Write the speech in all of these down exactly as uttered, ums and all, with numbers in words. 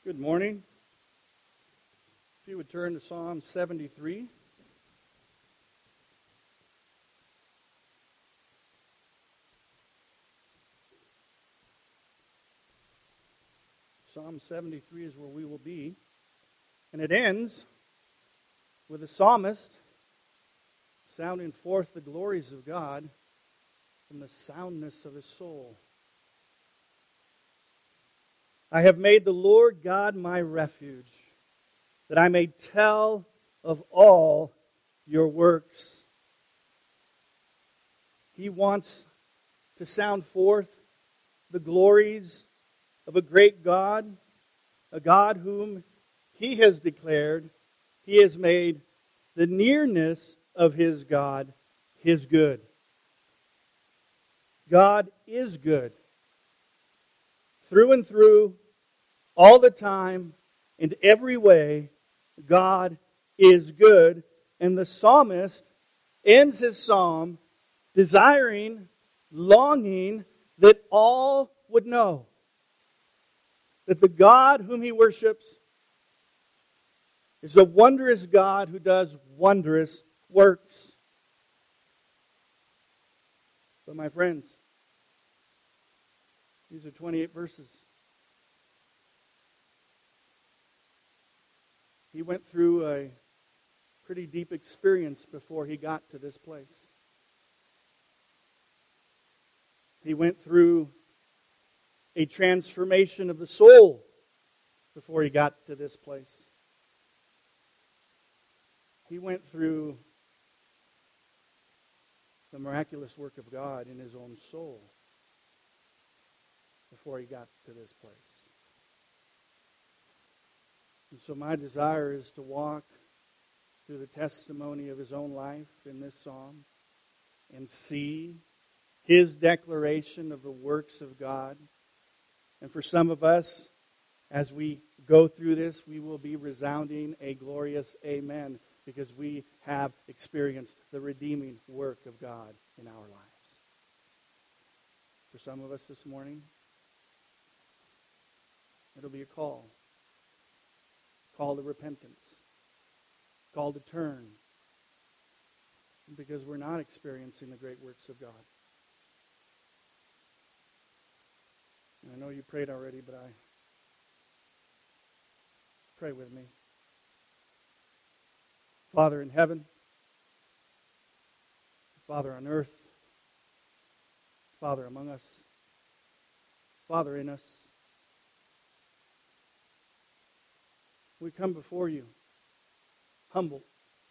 Good morning. If you would turn to Psalm seventy-three. Psalm seventy-three is where we will be. And it ends with the psalmist sounding forth the glories of God from the soundness of his soul. I have made the Lord God my refuge, that I may tell of all your works. He wants to sound forth the glories of a great God, a God whom He has declared He has made the nearness of His God His good. God is good. Through and through, all the time, in every way, God is good. And the psalmist ends his psalm desiring, longing that all would know that the God whom he worships is a wondrous God who does wondrous works. But my friends, these are twenty-eight verses. He went through a pretty deep experience before he got to this place. He went through a transformation of the soul before he got to this place. He went through the miraculous work of God in his own soul before he got to this place. And so my desire is to walk through the testimony of his own life in this psalm and see his declaration of the works of God. And for some of us, as we go through this, we will be resounding a glorious amen, because we have experienced the redeeming work of God in our lives. For some of us this morning, it'll be a call. Call to repentance. Call to turn. Because we're not experiencing the great works of God. And I know you prayed already, but I pray with me. Father in heaven, Father on earth, Father among us, Father in us, we come before you, humble.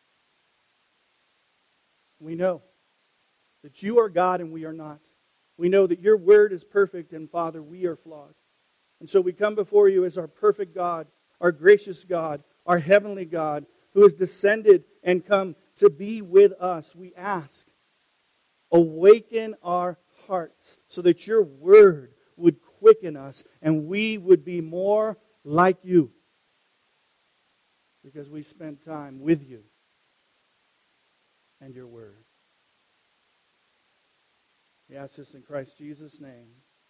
We know that you are God and we are not. We know that your word is perfect and, Father, we are flawed. And so we come before you as our perfect God, our gracious God, our heavenly God, who has descended and come to be with us. We ask, awaken our hearts so that your word would quicken us and we would be more like you. Because we spend time with you and your word. We ask this in Christ Jesus' name.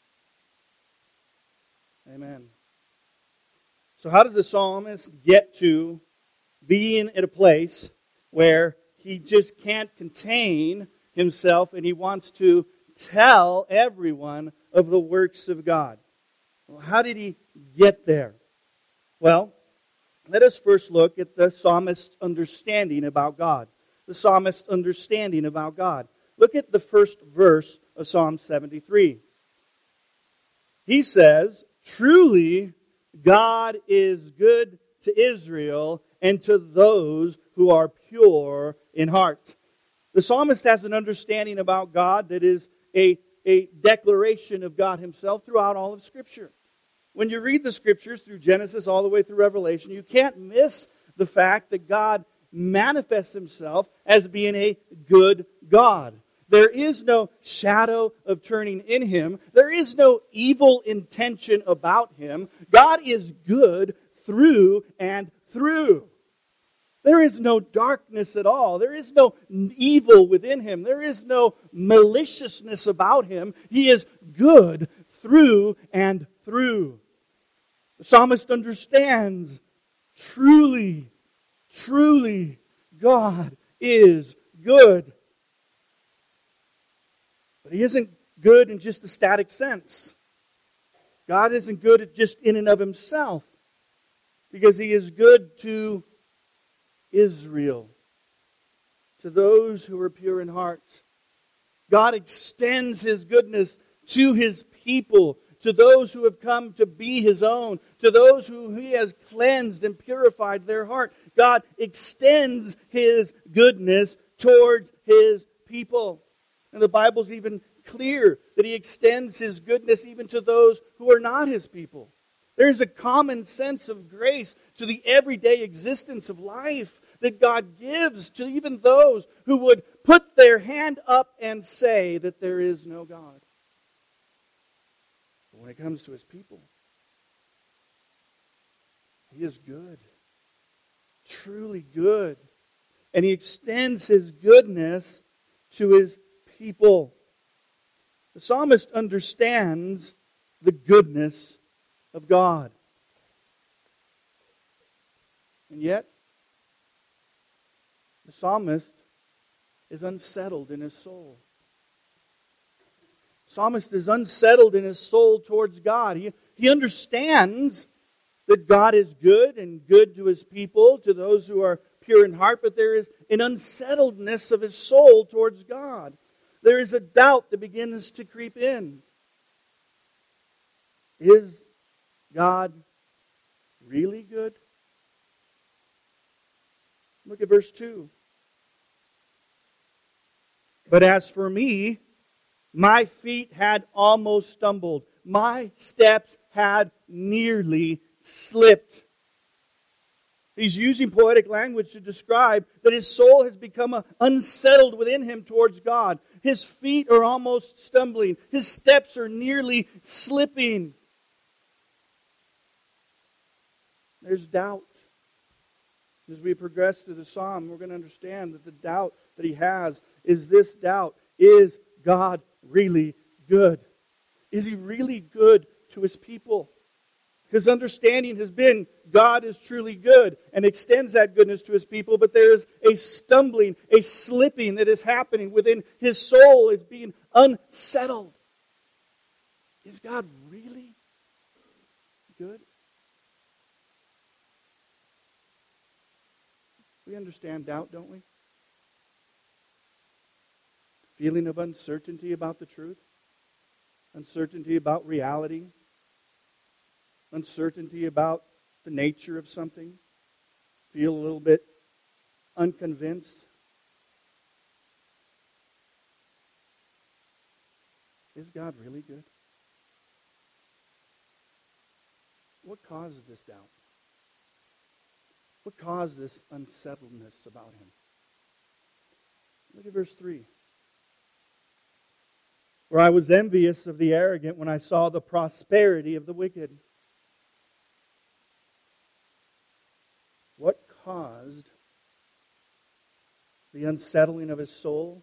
Amen. So how does the psalmist get to being at a place where he just can't contain himself and he wants to tell everyone of the works of God? Well, how did he get there? Well, let us first look at the psalmist's understanding about God. The psalmist's understanding about God. Look at the first verse of Psalm seventy-three. He says, "Truly, God is good to Israel and to those who are pure in heart." The psalmist has an understanding about God that is a, a declaration of God Himself throughout all of Scripture. When you read the Scriptures through Genesis all the way through Revelation, you can't miss the fact that God manifests Himself as being a good God. There is no shadow of turning in Him. There is no evil intention about Him. God is good through and through. There is no darkness at all. There is no evil within Him. There is no maliciousness about Him. He is good through and through. The psalmist understands, truly, truly, God is good. But He isn't good in just a static sense. God isn't good just in and of Himself, because He is good to Israel, to those who are pure in heart. God extends His goodness to His people, to those who have come to be His own, to those who He has cleansed and purified their heart. God extends His goodness towards His people. And the Bible's even clear that He extends His goodness even to those who are not His people. There's a common sense of grace to the everyday existence of life that God gives to even those who would put their hand up and say that there is no God. But when it comes to His people, He is good, truly good. And He extends His goodness to His people. The psalmist understands the goodness of God. And yet, the psalmist is unsettled in his soul. The psalmist is unsettled in his soul towards God. He, he understands that God is good and good to His people, to those who are pure in heart, but there is an unsettledness of his soul towards God. There is a doubt that begins to creep in. Is God really good? Look at verse two. But as for me, my feet had almost stumbled. My steps had nearly slipped. He's using poetic language to describe that his soul has become unsettled within him towards God. His feet are almost stumbling. His steps are nearly slipping. There's doubt. As we progress through the psalm, we're going to understand that the doubt that he has is this doubt: is God really good? Is He really good to His people? His understanding has been God is truly good and extends that goodness to His people, but there is a stumbling, a slipping that is happening within his soul, is being unsettled. Is God really good? We understand doubt, don't we? Feeling of uncertainty about the truth, uncertainty about reality, uncertainty about the nature of something, feel a little bit unconvinced. Is God really good? What causes this doubt? What caused this unsettledness about Him? Look at verse three. For I was envious of the arrogant when I saw the prosperity of the wicked. What caused the unsettling of his soul?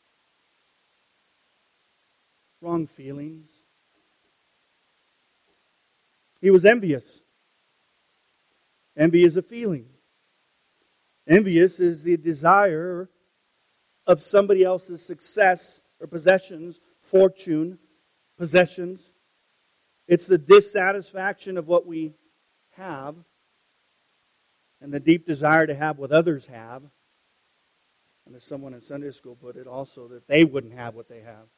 Wrong feelings. He was envious. Envy is a feeling. Envious is the desire of somebody else's success or possessions, fortune, possessions. It's the dissatisfaction of what we have and the deep desire to have what others have. And as someone in Sunday school put it, also that they wouldn't have what they have.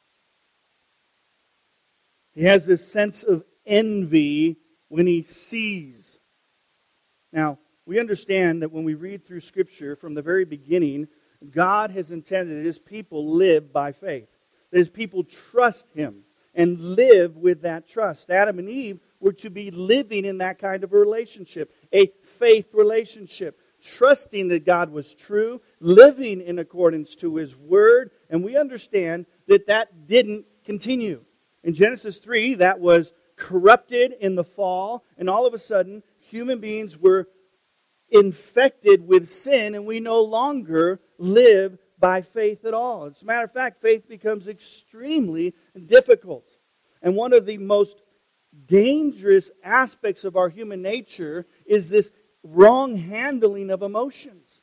He has this sense of envy when he sees. Now, we understand that when we read through Scripture from the very beginning, God has intended that His people live by faith. That His people trust Him and live with that trust. Adam and Eve were to be living in that kind of a relationship, a faith relationship, trusting that God was true, living in accordance to His Word, and we understand that that didn't continue. In Genesis three, that was corrupted in the fall, and all of a sudden, human beings were infected with sin, and we no longer live by faith at all. As a matter of fact, faith becomes extremely difficult. And one of the most dangerous aspects of our human nature is this wrong handling of emotions.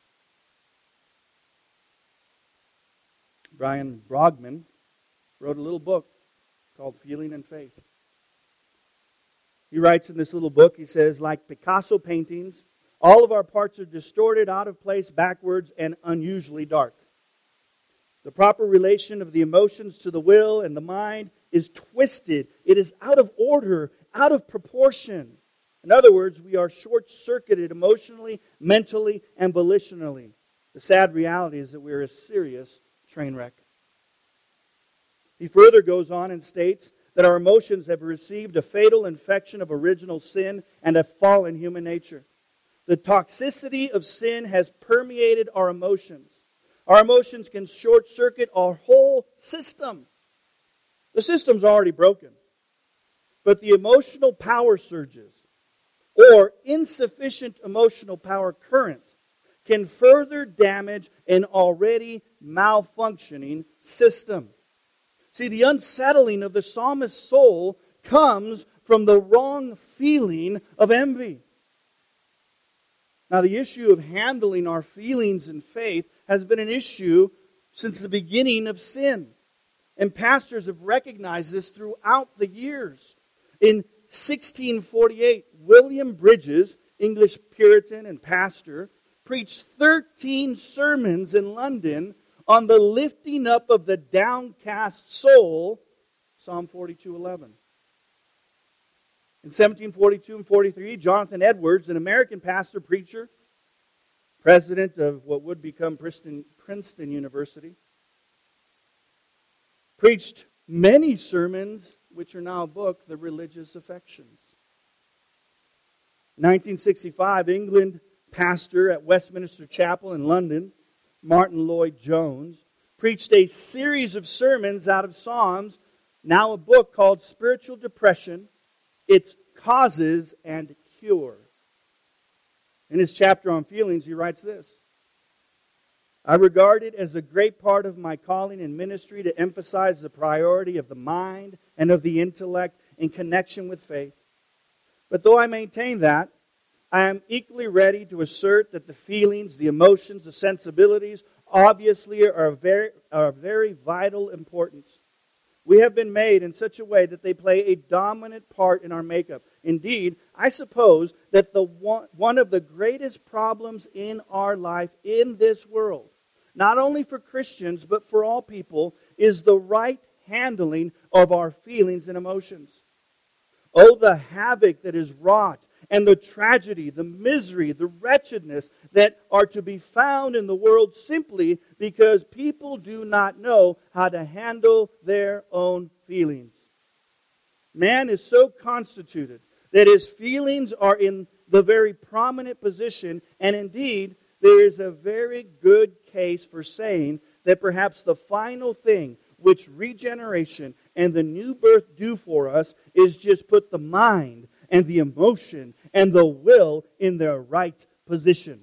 Brian Brogman wrote a little book called Feeling and Faith. He writes in this little book, he says, like Picasso paintings, all of our parts are distorted, out of place, backwards, and unusually dark. The proper relation of the emotions to the will and the mind is twisted. It is out of order, out of proportion. In other words, we are short-circuited emotionally, mentally, and volitionally. The sad reality is that we are a serious train wreck. He further goes on and states that our emotions have received a fatal infection of original sin and a fallen human nature. The toxicity of sin has permeated our emotions. Our emotions can short-circuit our whole system. The system's already broken. But the emotional power surges or insufficient emotional power current can further damage an already malfunctioning system. See, the unsettling of the psalmist's soul comes from the wrong feeling of envy. Now, the issue of handling our feelings in faith has been an issue since the beginning of sin. And pastors have recognized this throughout the years. In sixteen forty-eight, William Bridges, English Puritan and pastor, preached thirteen sermons in London on the lifting up of the downcast soul, Psalm forty-two eleven. In seventeen forty-two and forty-three, Jonathan Edwards, an American pastor, preacher, president of what would become Princeton, Princeton University, preached many sermons, which are now a book, The Religious Affections. In nineteen sixty-five, England pastor at Westminster Chapel in London, Martin Lloyd-Jones, preached a series of sermons out of Psalms, now a book called Spiritual Depression, Its Causes and Cure. In his chapter on feelings, he writes this: I regard it as a great part of my calling and ministry to emphasize the priority of the mind and of the intellect in connection with faith. But though I maintain that, I am equally ready to assert that the feelings, the emotions, the sensibilities obviously are of very, are of very vital importance. We have been made in such a way that they play a dominant part in our makeup. Indeed, I suppose that the one, one of the greatest problems in our life in this world, not only for Christians but for all people, is the right handling of our feelings and emotions. Oh, the havoc that is wrought, and the tragedy, the misery, the wretchedness that are to be found in the world simply because people do not know how to handle their own feelings. Man is so constituted that his feelings are in the very prominent position, and indeed, there is a very good case for saying that perhaps the final thing which regeneration and the new birth do for us is just put the mind and the emotion and the will in their right position.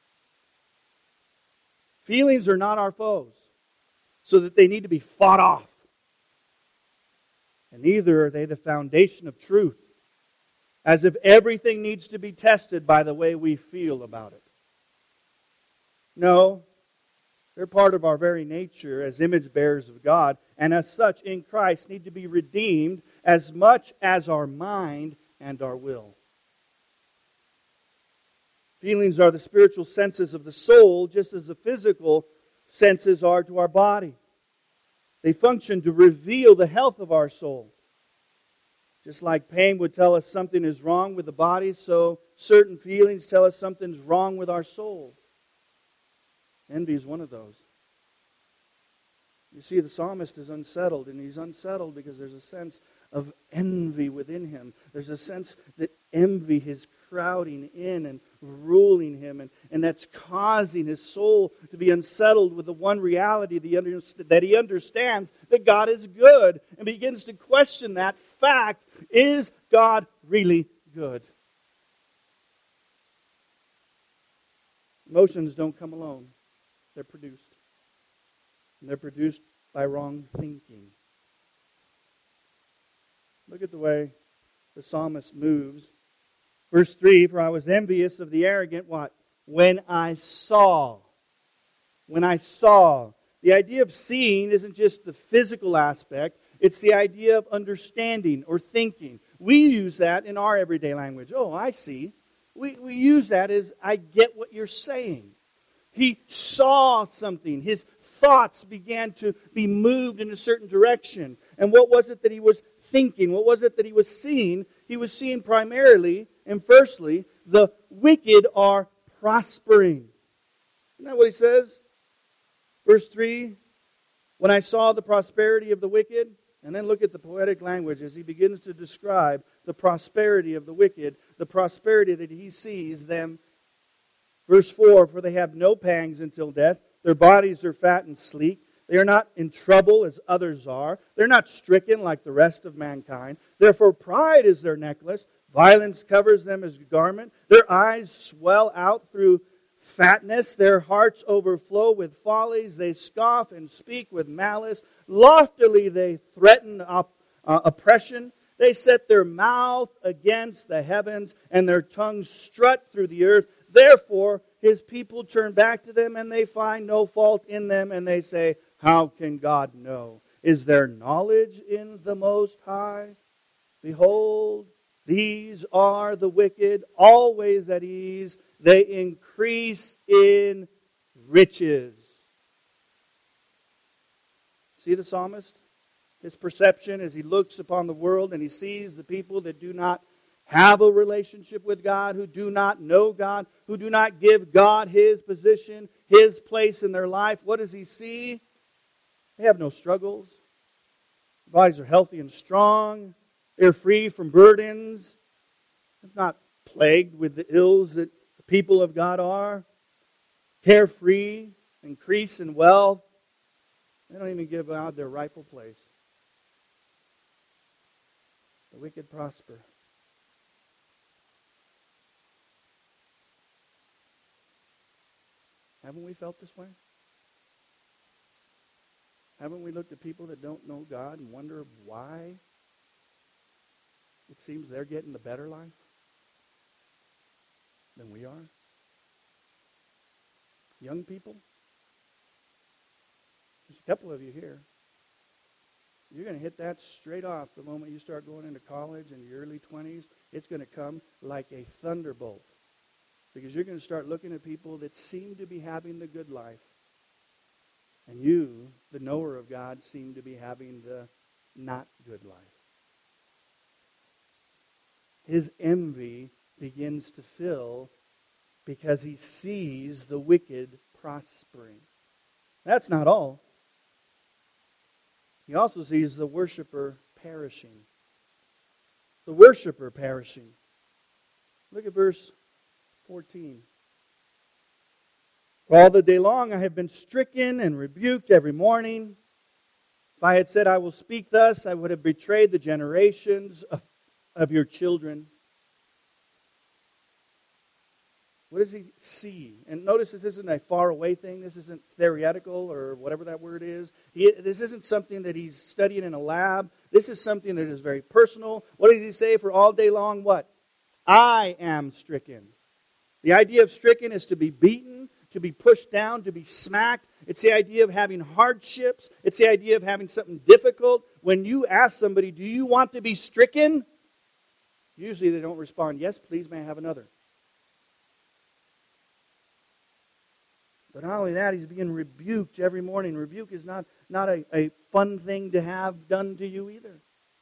Feelings are not our foes, so that they need to be fought off. And neither are they the foundation of truth, as if everything needs to be tested by the way we feel about it. No, they're part of our very nature as image bearers of God, and as such in Christ need to be redeemed as much as our mind and our will. Feelings are the spiritual senses of the soul, just as the physical senses are to our body. They function to reveal the health of our soul. Just like pain would tell us something is wrong with the body, so certain feelings tell us something's wrong with our soul. Envy is one of those. You see, the psalmist is unsettled, and he's unsettled because there's a sense of envy within him. There's a sense that envy is crowding in and ruling him, and, and that's causing his soul to be unsettled with the one reality that he understands, that God is good, and begins to question that fact. Is God really good? Emotions don't come alone. They're produced. And they're produced by wrong thinking. Look at the way the psalmist moves. Verse three, for I was envious of the arrogant, what? When I saw. When I saw. The idea of seeing isn't just the physical aspect. It's the idea of understanding or thinking. We use that in our everyday language. Oh, I see. We, we use that as, I get what you're saying. He saw something. His thoughts began to be moved in a certain direction. And what was it that he was thinking? What was it that he was seeing? He was seeing primarily and firstly, the wicked are prospering. Isn't that what he says? Verse three, when I saw the prosperity of the wicked, and then look at the poetic language as he begins to describe the prosperity of the wicked, the prosperity that he sees them. Verse four, for they have no pangs until death. Their bodies are fat and sleek. They are not in trouble as others are. They're not stricken like the rest of mankind. Therefore pride is their necklace. Violence covers them as a garment. Their eyes swell out through fatness. Their hearts overflow with follies. They scoff and speak with malice. Loftily they threaten op- uh, oppression. They set their mouth against the heavens, and their tongues strut through the earth. Therefore his people turn back to them, and they find no fault in them, and they say, how can God know? Is there knowledge in the Most High? Behold, these are the wicked, always at ease. They increase in riches. See the psalmist? His perception as he looks upon the world and he sees the people that do not have a relationship with God, who do not know God, who do not give God His position, His place in their life. What does he see? They have no struggles. Their bodies are healthy and strong. They're free from burdens. They're not plagued with the ills that the people of God are. Carefree, increase in wealth. They don't even give God their rightful place. The wicked prosper. Haven't we felt this way? Haven't we looked at people that don't know God and wonder why it seems they're getting the better life than we are? Young people? There's a couple of you here. You're going to hit that straight off the moment you start going into college in your early twenties. It's going to come like a thunderbolt. Because you're going to start looking at people that seem to be having the good life. And you, the knower of God, seem to be having the not good life. His envy begins to fill because he sees the wicked prospering. That's not all. He also sees the worshiper perishing. The worshiper perishing. Look at verse fourteen. For all the day long I have been stricken and rebuked every morning. If I had said I will speak thus, I would have betrayed the generations of, of your children. What does he see? And notice this isn't a faraway thing. This isn't theoretical or whatever that word is. He, this isn't something that he's studying in a lab. This is something that is very personal. What does he say? For all day long, what? I am stricken. The idea of stricken is to be beaten, to be pushed down, to be smacked. It's the idea of having hardships. It's the idea of having something difficult. When you ask somebody, do you want to be stricken? Usually they don't respond, yes, please, may I have another. But not only that, he's being rebuked every morning. Rebuke is not, not a, a fun thing to have done to you either.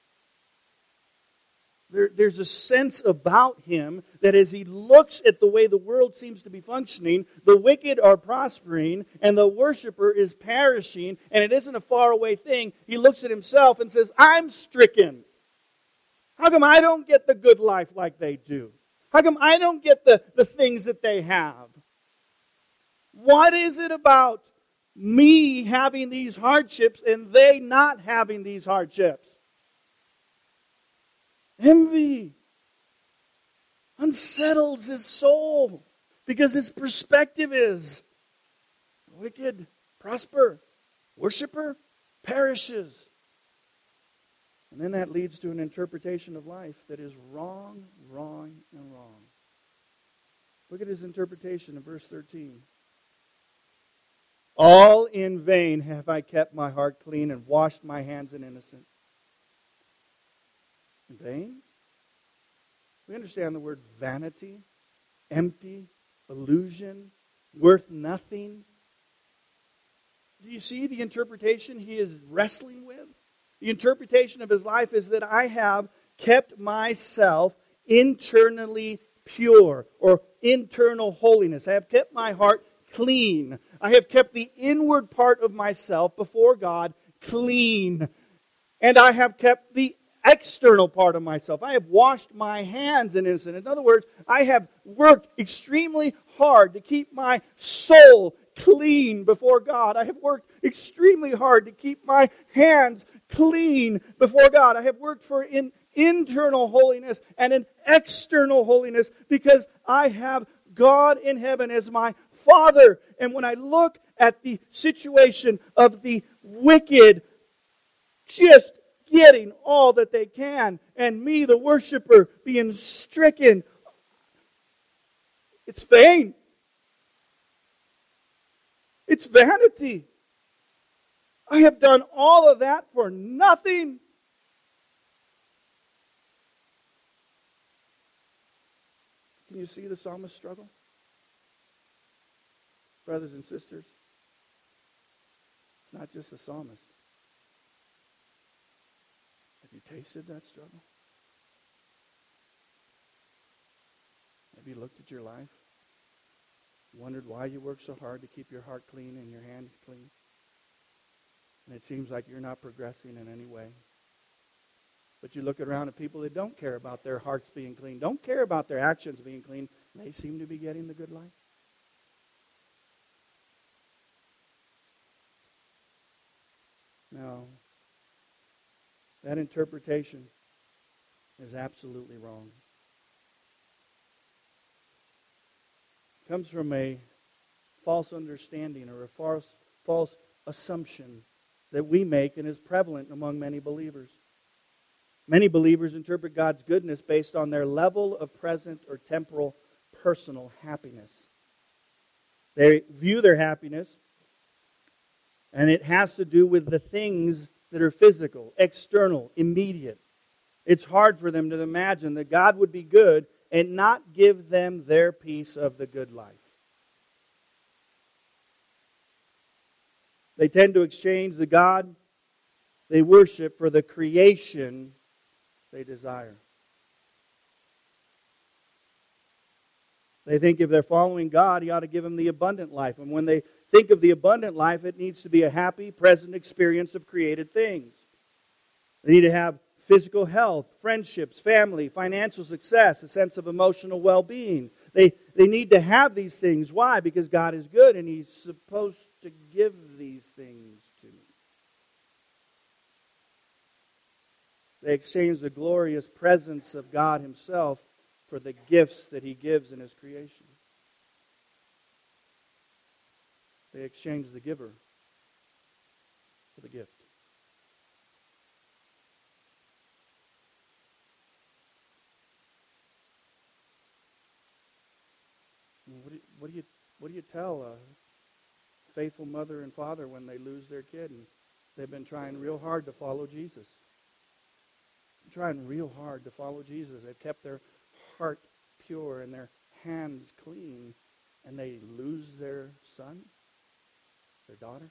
There, there's a sense about him that as he looks at the way the world seems to be functioning, the wicked are prospering and the worshiper is perishing, and it isn't a faraway thing. He looks at himself and says, I'm stricken. How come I don't get the good life like they do? How come I don't get the, the things that they have? What is it about me having these hardships and they not having these hardships? Envy unsettles his soul because his perspective is wicked, prosper, worshiper, perishes. And then that leads to an interpretation of life that is wrong, wrong, and wrong. Look at his interpretation in verse thirteen. All in vain have I kept my heart clean and washed my hands in innocence. In vain? We understand the word vanity, empty, illusion, worth nothing. Do you see the interpretation he is wrestling with? The interpretation of his life is that I have kept myself internally pure, or internal holiness. I have kept my heart clean. I have kept the inward part of myself before God clean. And I have kept the external part of myself. I have washed my hands in innocence. In other words, I have worked extremely hard to keep my soul clean before God. I have worked extremely hard to keep my hands clean before God. I have worked for an internal holiness and an external holiness because I have God in heaven as my Father. And when I look at the situation of the wicked just getting all that they can, and me, the worshiper, being stricken, it's vain. It's vanity. I have done all of that for nothing. Can you see the psalmist's struggle? Brothers and sisters, it's not just the psalmist. Have you tasted that struggle? Have you looked at your life? Wondered why you work so hard to keep your heart clean and your hands clean? And it seems like you're not progressing in any way. But you look around at people that don't care about their hearts being clean, don't care about their actions being clean, and they seem to be getting the good life. No. That interpretation is absolutely wrong. It comes from a false understanding or a false, false assumption that we make and is prevalent among many believers. Many believers interpret God's goodness based on their level of present or temporal personal happiness. They view their happiness, and it has to do with the things that are physical, external, immediate. It's hard for them to imagine that God would be good and not give them their piece of the good life. They tend to exchange the God they worship for the creation they desire. They think if they're following God, He ought to give them the abundant life. And when they think of the abundant life, it needs to be a happy, present experience of created things. They need to have physical health, friendships, family, financial success, a sense of emotional well-being. They, they need to have these things. Why? Because God is good and He's supposed to give these things to me. They exchange the glorious presence of God Himself for the gifts that He gives in His creation. They exchange the giver for the gift. What do you, what do you, what do you tell a faithful mother and father when they lose their kid and they've been trying real hard to follow Jesus? They're trying real hard to follow Jesus. They've kept their heart pure and their hands clean, and they lose their son, their daughter?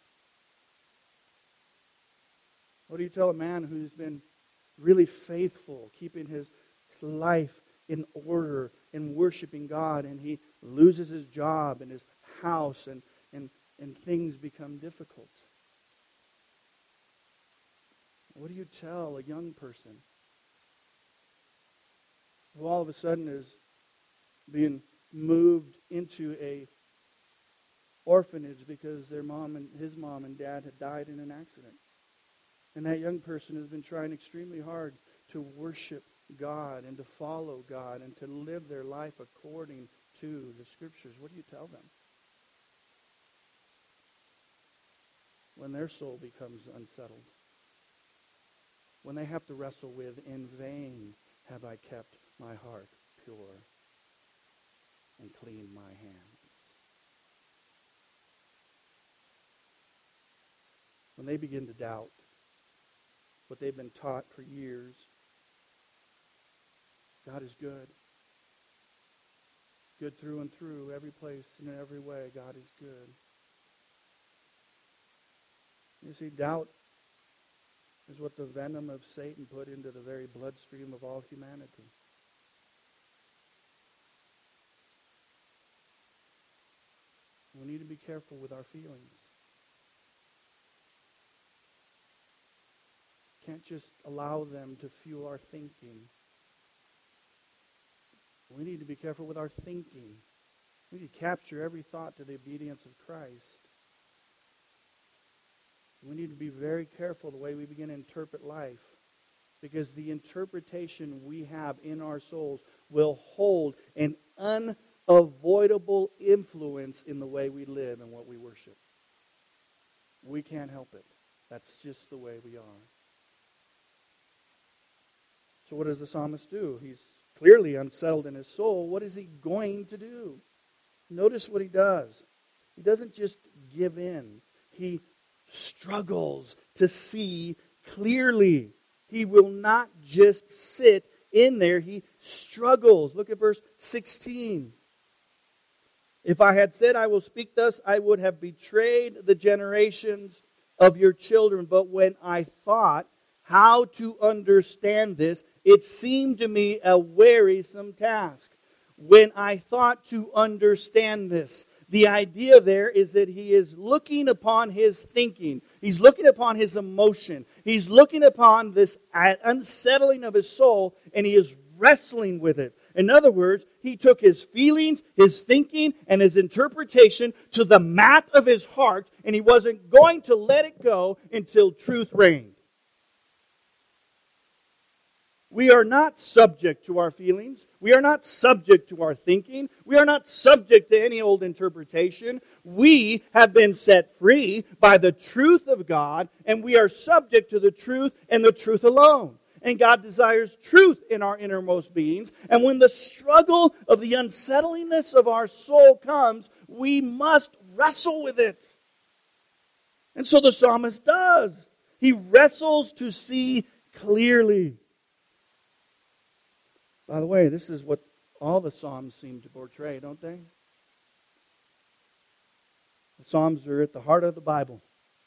What do you tell a man who's been really faithful, keeping his life in order, in worshiping God, and he loses his job and his house, and, and, and things become difficult? What do you tell a young person who all of a sudden is being moved into a orphanage because their mom and his mom and dad had died in an accident? And that young person has been trying extremely hard to worship God and to follow God and to live their life according to the Scriptures. What do you tell them when their soul becomes unsettled? when they have to wrestle with, in vain have I kept my heart pure and cleaned my hands. When they begin to doubt what they've been taught for years, God is good. Good through and through, every place and in every way, God is good. You see, doubt is what the venom of Satan put into the very bloodstream of all humanity. We need to be careful with our feelings. Can't just allow them to fuel our thinking. We need to be careful with our thinking. We need to capture every thought to the obedience of Christ. We need to be very careful the way we begin to interpret life, because the interpretation we have in our souls will hold an unavoidable influence in the way we live and what we worship. We can't help it. That's just the way we are. So what does the psalmist do? He's clearly unsettled in his soul. What is he going to do? Notice what he does. He doesn't just give in. He struggles to see clearly. He will not just sit in there. He struggles. Look at verse sixteen. If I had said, I will speak thus, I would have betrayed the generations of your children. But when I thought how to understand this, it seemed to me a wearisome task. When I thought to understand this, the idea there is that he is looking upon his thinking. He's looking upon his emotion. He's looking upon this unsettling of his soul, and he is wrestling with it. In other words, he took his feelings, his thinking, and his interpretation to the mat of his heart, and he wasn't going to let it go until truth reigned. We are not subject to our feelings. We are not subject to our thinking. We are not subject to any old interpretation. We have been set free by the truth of God, and we are subject to the truth and the truth alone. And God desires truth in our innermost beings. And when the struggle of the unsettlingness of our soul comes, we must wrestle with it. And so the psalmist does. He wrestles to see clearly. By the way, this is what all the Psalms seem to portray, don't they? The Psalms are at the heart of the Bible.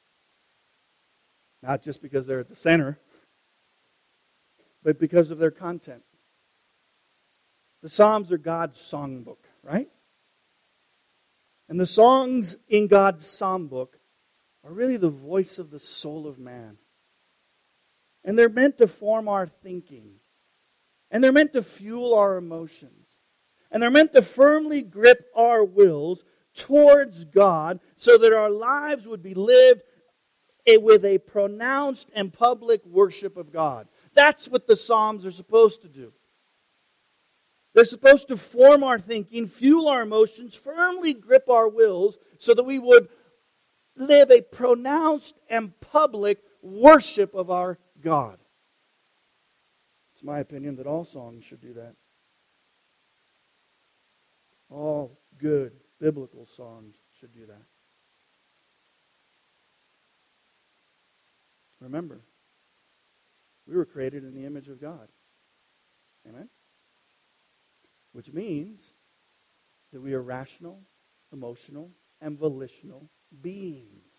Not just because they're at the center, but because of their content. The Psalms are God's songbook, right? And the songs in God's songbook are really the voice of the soul of man. And they're meant to form our thinking. And they're meant to fuel our emotions. And they're meant to firmly grip our wills towards God so that our lives would be lived with a pronounced and public worship of God. That's what the Psalms are supposed to do. They're supposed to form our thinking, fuel our emotions, firmly grip our wills so that we would live a pronounced and public worship of our God. It's my opinion that all songs should do that. All good biblical songs should do that. Remember, we were created in the image of God. Amen? Which means that we are rational, emotional, and volitional beings.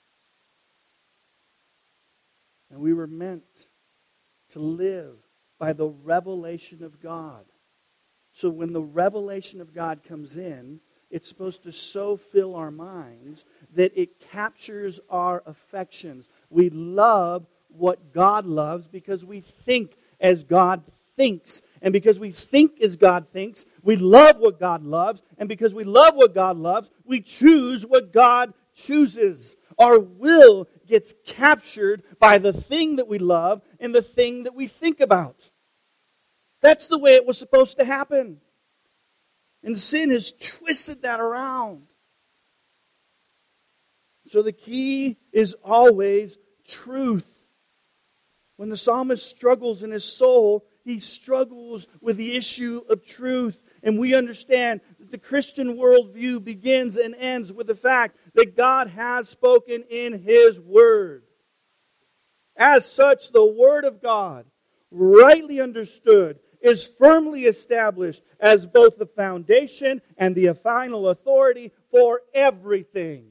And we were meant to live by the revelation of God. So when the revelation of God comes in, it's supposed to so fill our minds that it captures our affections. We love what God loves because we think as God thinks. And because we think as God thinks, we love what God loves. And because we love what God loves, we choose what God chooses. Our will gets captured by the thing that we love and the thing that we think about. That's the way it was supposed to happen. And sin has twisted that around. So the key is always truth. When the psalmist struggles in his soul, he struggles with the issue of truth. And we understand that the Christian worldview begins and ends with the fact that God has spoken in His Word. As such, the Word of God, rightly understood, is firmly established as both the foundation and the final authority for everything.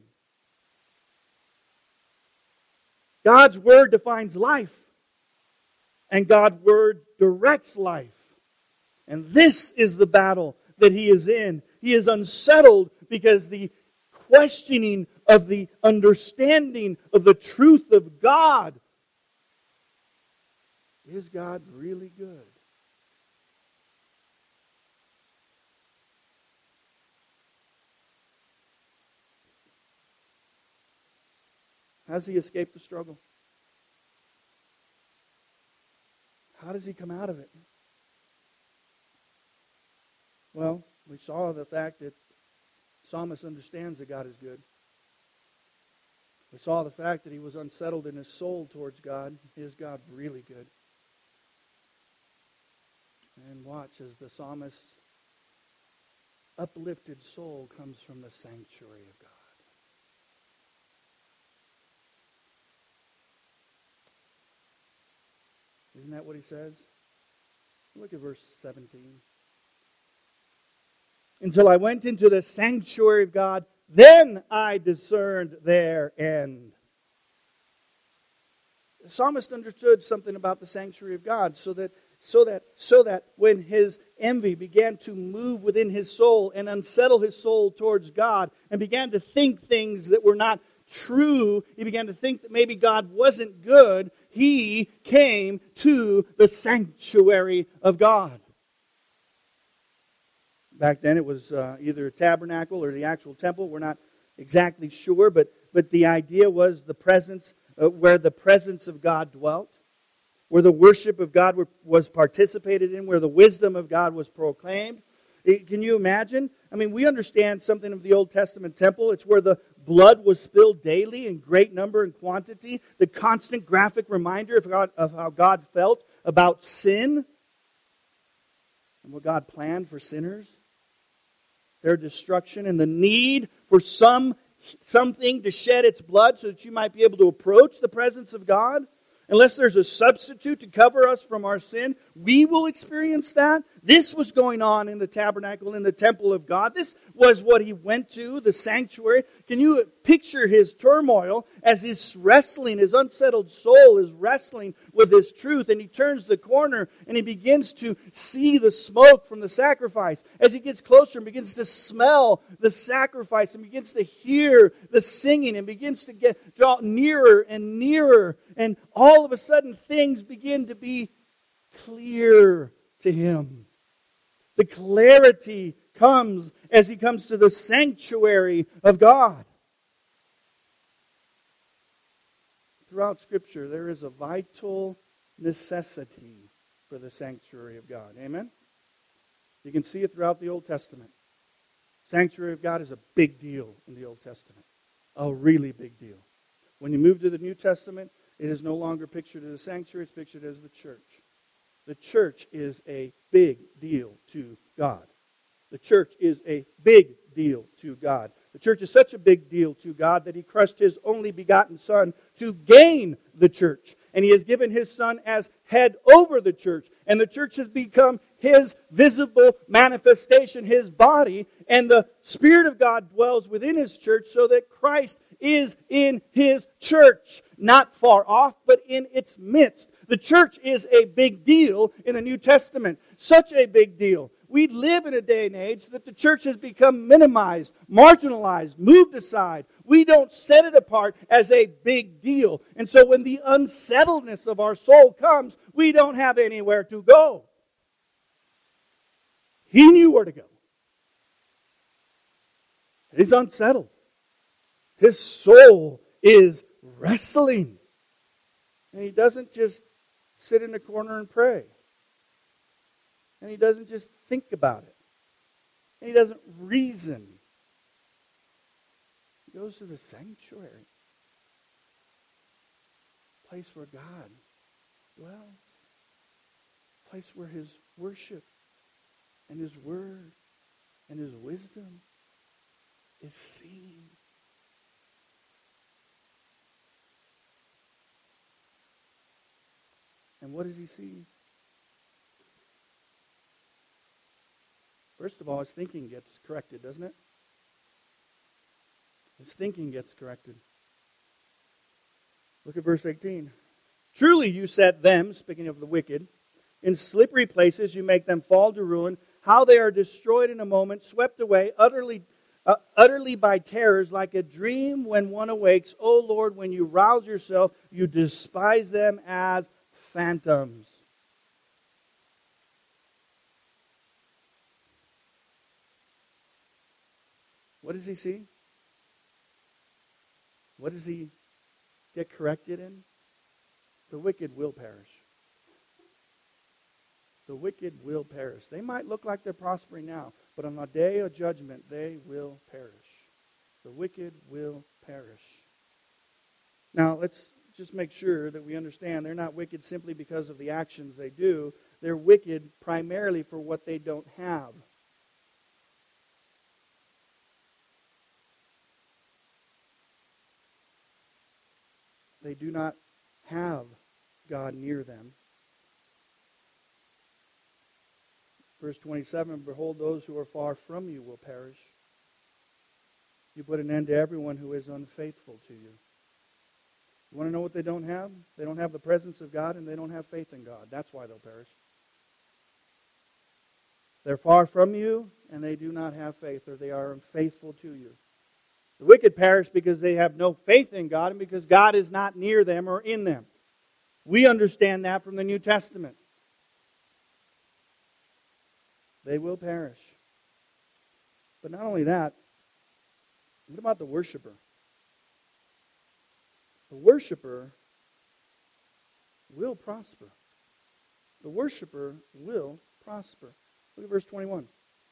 God's Word defines life, and God's Word directs life. And this is the battle that he is in. He is unsettled because the questioning of the understanding of the truth of God. Is God really good? How does he escape the struggle? How does he come out of it? Well, we saw the fact that the psalmist understands that God is good. We saw the fact that he was unsettled in his soul towards God. Is God really good? And watch as the psalmist's uplifted soul comes from the sanctuary of God. Isn't that what he says? Look at verse seventeen. Until I went into the sanctuary of God, then I discerned their end. The psalmist understood something about the sanctuary of God, so that, so that, so that when his envy began to move within his soul and unsettle his soul towards God, and began to think things that were not true, he began to think that maybe God wasn't good, he came to the sanctuary of God. Back then it was uh, either a tabernacle or the actual temple. We're not exactly sure, but, but the idea was the presence, uh, where the presence of God dwelt, where the worship of God were, was participated in, where the wisdom of God was proclaimed. It, can you imagine? I mean, we understand something of the Old Testament temple. It's where the blood was spilled daily in great number and quantity, the constant graphic reminder of, God, of how God felt about sin and what God planned for sinners, their destruction, and the need for some something to shed its blood so that you might be able to approach the presence of God. Unless there's a substitute to cover us from our sin, we will experience that. This was going on in the tabernacle, in the temple of God. This was what he went to, the sanctuary. Can you picture his turmoil as he's wrestling, his unsettled soul is wrestling with his truth, and he turns the corner and he begins to see the smoke from the sacrifice. As he gets closer and begins to smell the sacrifice and begins to hear the singing and begins to get draw nearer and nearer, and all of a sudden things begin to be clear to him. The clarity comes as he comes to the sanctuary of God. Throughout Scripture, there is a vital necessity for the sanctuary of God. Amen? You can see it throughout the Old Testament. Sanctuary of God is a big deal in the Old Testament. A really big deal. When you move to the New Testament, it is no longer pictured as a sanctuary, it's pictured as the church. The church is a big deal to God. The church is a big deal to God. The church is such a big deal to God that He crushed His only begotten Son to gain the church. And He has given His Son as head over the church. And the church has become His visible manifestation, His body. And the Spirit of God dwells within His church so that Christ is in His church. Not far off, but in its midst. The church is a big deal in the New Testament. Such a big deal. We live in a day and age that the church has become minimized, marginalized, moved aside. We don't set it apart as a big deal. And so when the unsettledness of our soul comes, we don't have anywhere to go. He knew where to go. He's unsettled. His soul is wrestling. And he doesn't just sit in a corner and pray. And he doesn't just think about it. And he doesn't reason. He goes to the sanctuary. A place where God dwells. A place where His worship and His word and His wisdom is seen. And what does He see? First of all, his thinking gets corrected, doesn't it? His thinking gets corrected. Look at verse eighteen. Truly you set them, speaking of the wicked, in slippery places you make them fall to ruin. How they are destroyed in a moment, swept away, utterly uh, utterly by terrors, like a dream when one awakes. O Lord, when you rouse yourself, you despise them as phantoms. What does he see? What does he get corrected in? The wicked will perish. The wicked will perish. They might look like they're prospering now, but on the day of judgment, they will perish. The wicked will perish. Now, let's just make sure that we understand they're not wicked simply because of the actions they do. They're wicked primarily for what they don't have. They do not have God near them. Verse twenty-seven, behold, those who are far from you will perish. You put an end to everyone who is unfaithful to you. You want to know what they don't have? They don't have the presence of God and they don't have faith in God. That's why they'll perish. They're far from you and they do not have faith, or they are unfaithful to you. The wicked perish because they have no faith in God and because God is not near them or in them. We understand that from the New Testament. They will perish. But not only that, what about the worshiper? The worshiper will prosper. The worshiper will prosper. Look at verse twenty-one.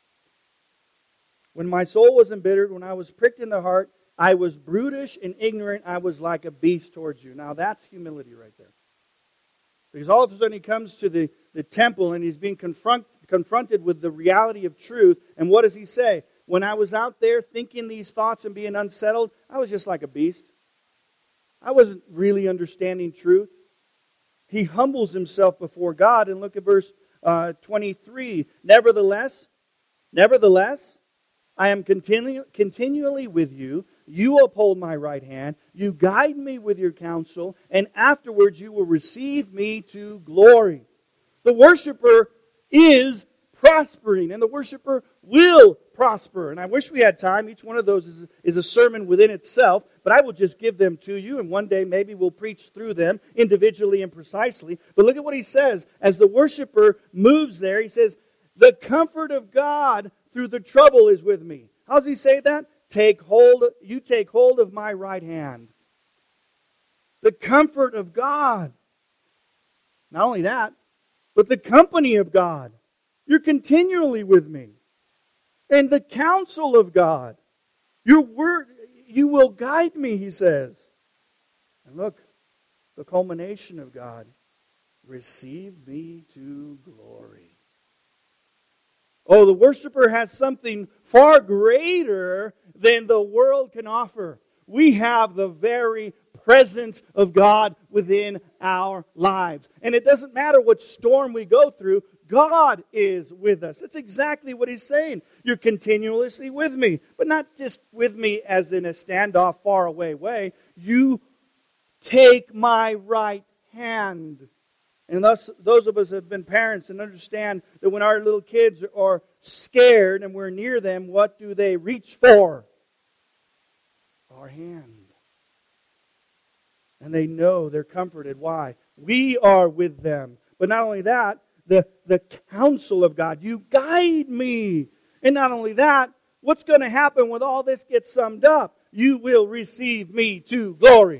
When my soul was embittered, when I was pricked in the heart, I was brutish and ignorant, I was like a beast towards you. Now that's humility right there. Because all of a sudden he comes to the, the temple and he's being confront, confronted with the reality of truth. And what does he say? When I was out there thinking these thoughts and being unsettled, I was just like a beast. I wasn't really understanding truth. He humbles himself before God. And look at verse uh, twenty-three. Nevertheless, nevertheless, I am continu- continually with you. You uphold my right hand. You guide me with your counsel. And afterwards you will receive me to glory. The worshiper is prospering. And the worshiper will prosper. And I wish we had time. Each one of those is, is a sermon within itself. But I will just give them to you. And one day maybe we'll preach through them individually and precisely. But look at what he says. As the worshiper moves there, he says, the comfort of God through the trouble is with me. How does he say that? Take hold, you take hold of my right hand. The comfort of God. Not only that, but the company of God. You're continually with me. And the counsel of God. Your word, you will guide me, he says. And look, the culmination of God. Receive me to glory. Oh, the worshiper has something far greater than the world can offer. We have the very presence of God within our lives. And it doesn't matter what storm we go through, God is with us. That's exactly what he's saying. You're continuously with me. But not just with me as in a standoff, far away way. You take my right hand. And thus, those of us who have been parents and understand that when our little kids are scared and we're near them, what do they reach for? Our hand. And they know they're comforted. Why? We are with them. But not only that, the, the counsel of God. You guide me. And not only that, what's going to happen when all this gets summed up? You will receive me to glory.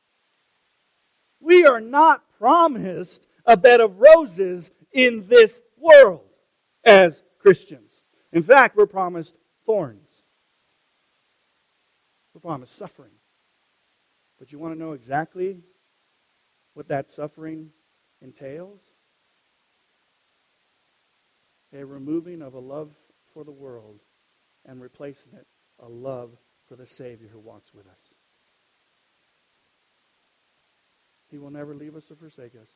We are not promised a bed of roses in this world as Christians. In fact, we're promised thorns. We're promised suffering. But you want to know exactly what that suffering entails a removing of a love for the world and replacing it a love for the Savior who walks with us. He will never leave us or forsake us.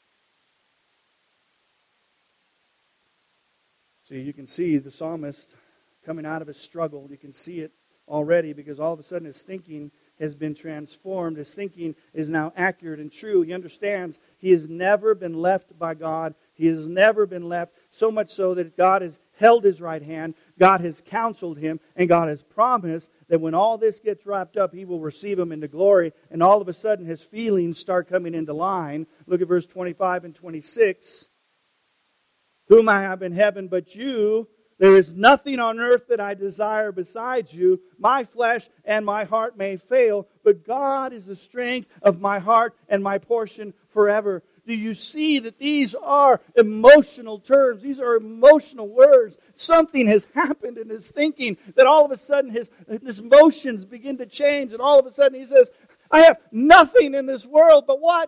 See, you can see the psalmist coming out of his struggle. You can see it already because all of a sudden his thinking has been transformed. His thinking is now accurate and true. He understands he has never been left by God. He has never been left, so much so that God has held his right hand, God has counseled him, and God has promised that when all this gets wrapped up, he will receive him into glory. And all of a sudden his feelings start coming into line. Look at verse twenty-five and twenty-six. Whom I have in heaven but you, there is nothing on earth that I desire besides you. My flesh and my heart may fail, but God is the strength of my heart and my portion forever. Do you see that these are emotional terms? These are emotional words. Something has happened in his thinking that all of a sudden his, his emotions begin to change. And all of a sudden he says, I have nothing in this world but what?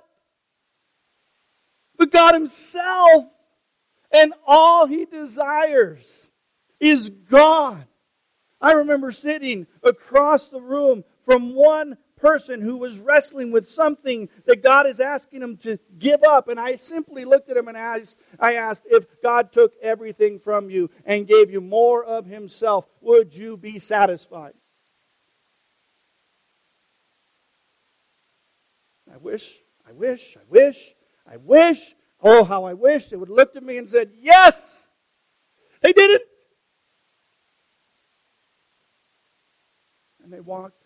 But God Himself. And all He desires is God. I remember sitting across the room from one person who was wrestling with something that God is asking him to give up. And I simply looked at him and asked, I asked, if God took everything from you and gave you more of Himself, would you be satisfied? I wish, I wish, I wish, I wish, oh, how I wish they would have looked at me and said, yes, they did it. And they walked.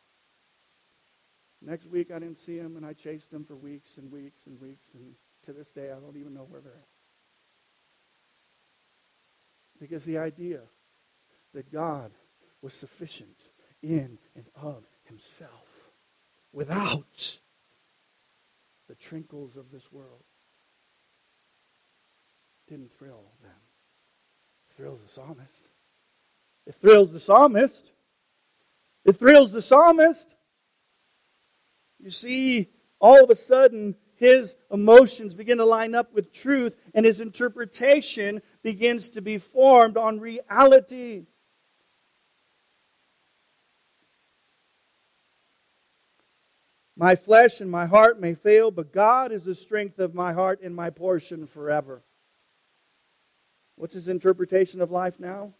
Next week I didn't see them, and I chased them for weeks and weeks and weeks, and to this day I don't even know where they're at. Because the idea that God was sufficient in and of Himself without the trinkles of this world didn't thrill them. It thrills the psalmist. It thrills the psalmist. It thrills the psalmist. You see, all of a sudden, his emotions begin to line up with truth, and his interpretation begins to be formed on reality. My flesh and my heart may fail, but God is the strength of my heart and my portion forever. What's his interpretation of life now?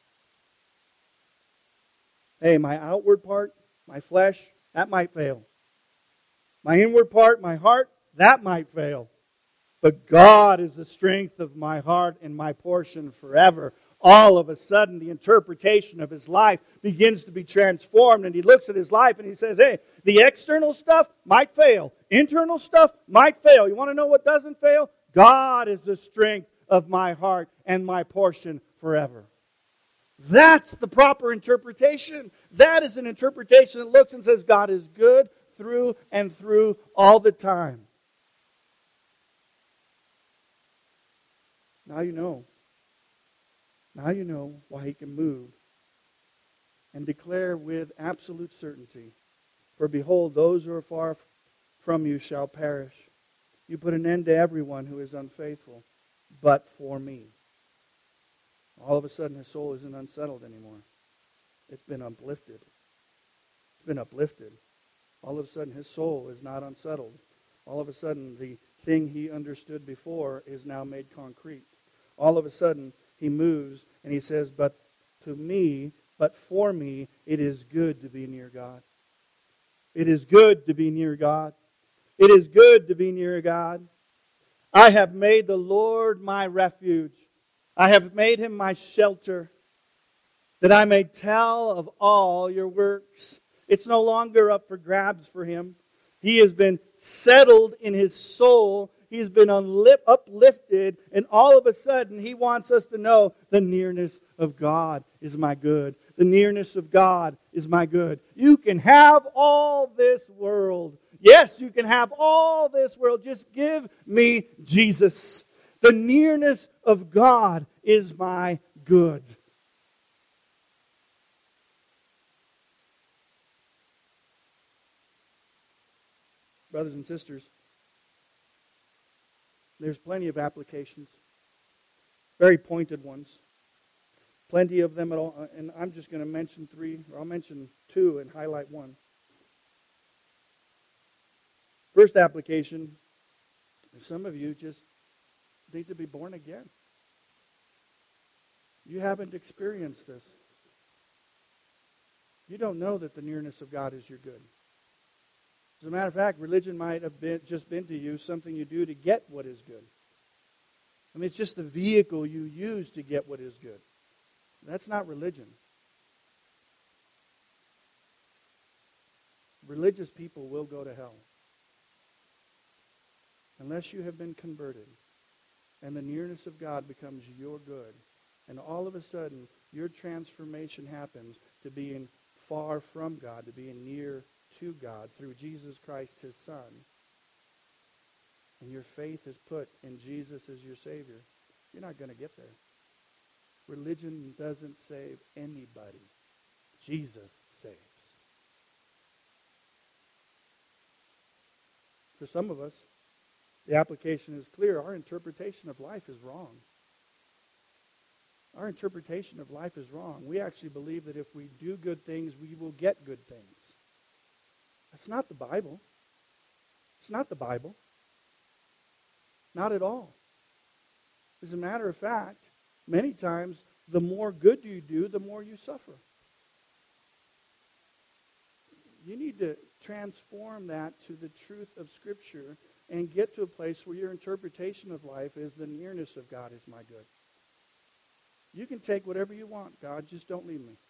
Hey, my outward part, my flesh, that might fail. My inward part, my heart, that might fail. But God is the strength of my heart and my portion forever. All of a sudden, the interpretation of his life begins to be transformed. And he looks at his life and he says, hey, the external stuff might fail. Internal stuff might fail. You want to know what doesn't fail? God is the strength of my heart and my portion forever. That's the proper interpretation. That is an interpretation that looks and says God is good through and through all the time. Now you know. Now you know why He can move and declare with absolute certainty, for behold, those who are far from you shall perish. You put an end to everyone who is unfaithful, but for me. All of a sudden his soul isn't unsettled anymore. It's been uplifted. It's been uplifted. All of a sudden his soul is not unsettled. All of a sudden the thing he understood before is now made concrete. All of a sudden he moves and he says, but to me, but for me, it is good to be near God. It is good to be near God. It is good to be near God. I have made the Lord my refuge. I have made Him my shelter, that I may tell of all your works. It's no longer up for grabs for him. He has been settled in his soul. He's been unlip, uplifted, and all of a sudden he wants us to know the nearness of God is my good. The nearness of God is my good. You can have all this world. Yes, you can have all this world. Just give me Jesus. The nearness of God is my good. Brothers and sisters, There's plenty of applications, very pointed ones. Plenty of them at all, and I'm just going to mention three, or I'll mention two and highlight one. First application, some of you just need to be born again. You haven't experienced this. You don't know that the nearness of God is your good. As a matter of fact, religion might have been, just been to you something you do to get what is good. I mean, it's just the vehicle you use to get what is good. That's not religion. Religious people will go to hell unless you have been converted and the nearness of God becomes your good. And all of a sudden, your transformation happens to being far from God, to being near to God through Jesus Christ, His Son. And your faith is put in Jesus as your Savior. You're not going to get there. Religion doesn't save anybody. Jesus saves. For some of us, the application is clear. Our interpretation of life is wrong. Our interpretation of life is wrong. We actually believe that if we do good things, we will get good things. That's not the Bible. It's not the Bible. Not at all. As a matter of fact, many times, the more good you do, the more you suffer. You need to transform that to the truth of Scripture and get to a place where your interpretation of life is the nearness of God is my good. You can take whatever you want, God, just don't leave me.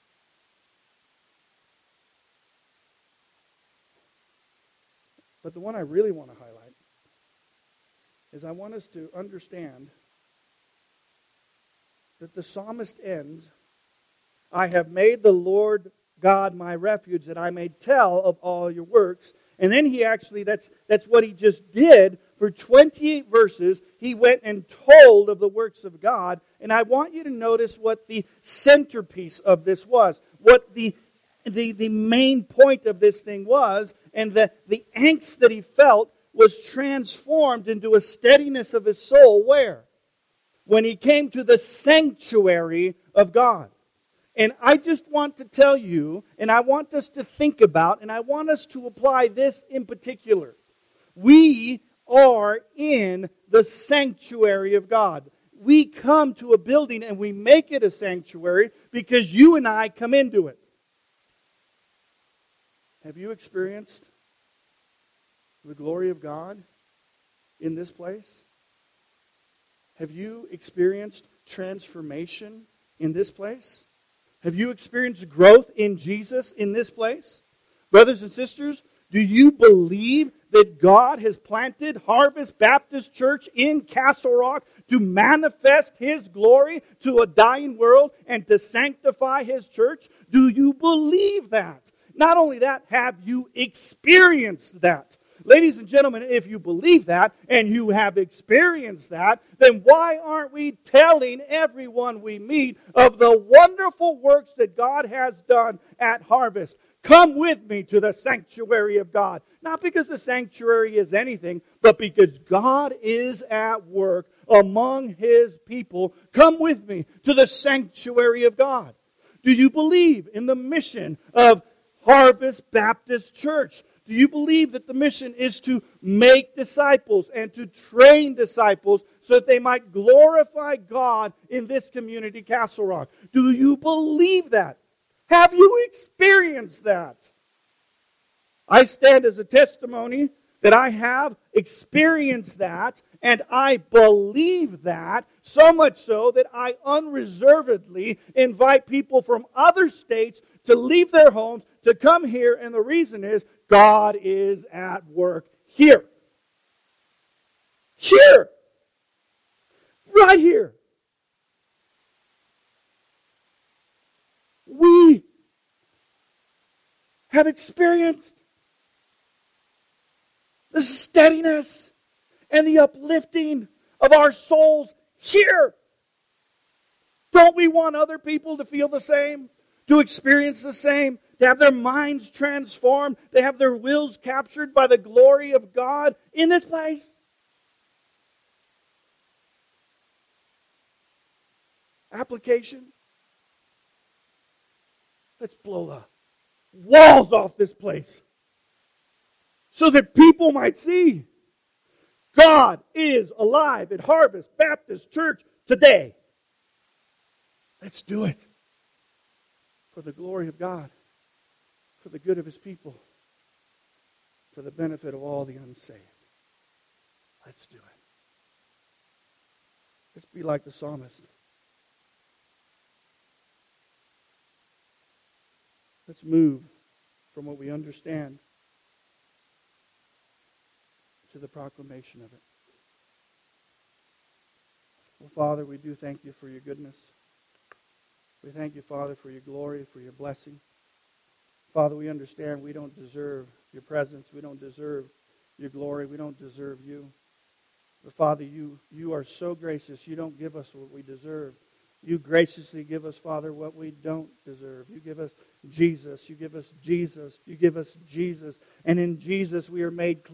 But the one I really want to highlight is I want us to understand that the psalmist ends, I have made the Lord God my refuge, that I may tell of all your works. And then he actually, that's, that's what he just did. For twenty-eight verses, he went and told of the works of God. And I want you to notice what the centerpiece of this was. What the, the, the main point of this thing was. And the, the angst that he felt was transformed into a steadiness of his soul. Where? When he came to the sanctuary of God. And I just want to tell you, and I want us to think about, and I want us to apply this in particular. We are in the sanctuary of God. We come to a building and we make it a sanctuary because you and I come into it. Have you experienced the glory of God in this place? Have you experienced transformation in this place? Have you experienced growth in Jesus in this place? Brothers and sisters, do you believe that God has planted Harvest Baptist Church in Castle Rock to manifest His glory to a dying world and to sanctify His church? Do you believe that? Not only that, have you experienced that? Ladies and gentlemen, if you believe that and you have experienced that, then why aren't we telling everyone we meet of the wonderful works that God has done at Harvest? Come with me to the sanctuary of God. Not because the sanctuary is anything, but because God is at work among His people. Come with me to the sanctuary of God. Do you believe in the mission of Harvest Baptist Church? Do you believe that the mission is to make disciples and to train disciples so that they might glorify God in this community, Castle Rock? Do you believe that? Have you experienced that? I stand as a testimony that I have experienced that, and I believe that, so much so that I unreservedly invite people from other states to leave their homes to come here, and the reason is God is at work here. Here. Right here. We have experienced the steadiness and the uplifting of our souls here. Don't we want other people to feel the same? To experience the same? To have their minds transformed? To have their wills captured by the glory of God in this place? Application? Let's blow the walls off this place so that people might see God is alive at Harvest Baptist Church today. Let's do it for the glory of God, for the good of His people, for the benefit of all the unsaved. Let's do it. Let's be like the psalmist. Let's move from what we understand to the proclamation of it. Well, Father, we do thank you for your goodness. We thank you, Father, for your glory, for your blessing. Father, we understand we don't deserve your presence. We don't deserve your glory. We don't deserve you. But Father, you, you are so gracious. You don't give us what we deserve. You graciously give us, Father, what we don't deserve. You give us Jesus. You give us Jesus. You give us Jesus. And in Jesus we are made clean.